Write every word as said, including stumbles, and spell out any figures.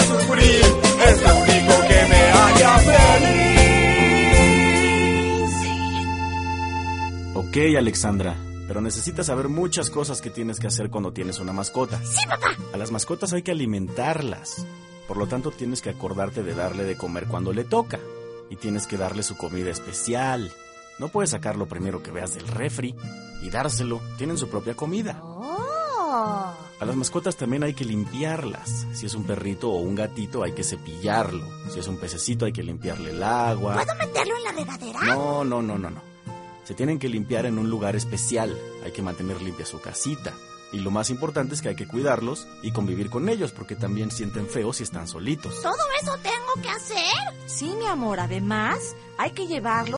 sufrir, es lo único que me haría feliz. Ok, Alexandra, pero necesitas saber muchas cosas que tienes que hacer cuando tienes una mascota. Sí, papá. A las mascotas hay que alimentarlas. Por lo tanto, tienes que acordarte de darle de comer cuando le toca. Y tienes que darle su comida especial. No puedes sacar lo primero que veas del refri y dárselo. Tienen su propia comida. Oh. A las mascotas también hay que limpiarlas. Si es un perrito o un gatito, hay que cepillarlo. Si es un pececito, hay que limpiarle el agua. ¿Puedo meterlo en la regadera? No, no, no, no, no. Se tienen que limpiar en un lugar especial. Hay que mantener limpia su casita. Y lo más importante es que hay que cuidarlos y convivir con ellos, porque también sienten feo si están solitos. ¿Todo eso tengo que hacer? Sí, mi amor, además hay que llevarlo